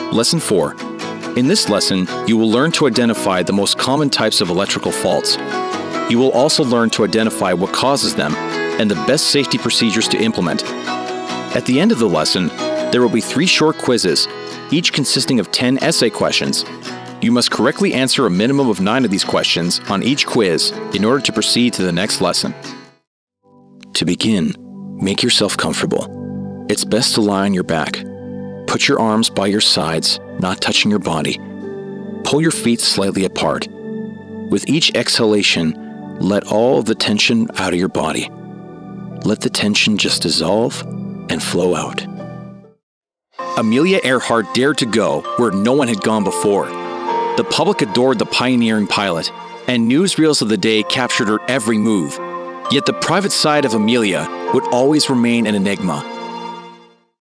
Lesson 4. In this lesson, you will learn to identify the most common types of electrical faults. You will also learn to identify what causes them and the best safety procedures to implement. At the end of the lesson, there will be 3 short quizzes, each consisting of 10 essay questions. You must correctly answer a minimum of 9 of these questions on each quiz in order to proceed to the next lesson. To begin, make yourself comfortable. It's best to lie on your back. Put your arms by your sides, not touching your body. Pull your feet slightly apart. With each exhalation, let all of the tension out of your body. Let the tension just dissolve and flow out. Amelia Earhart dared to go where no one had gone before. The public adored the pioneering pilot, and newsreels of the day captured her every move. Yet the private side of Amelia would always remain an enigma.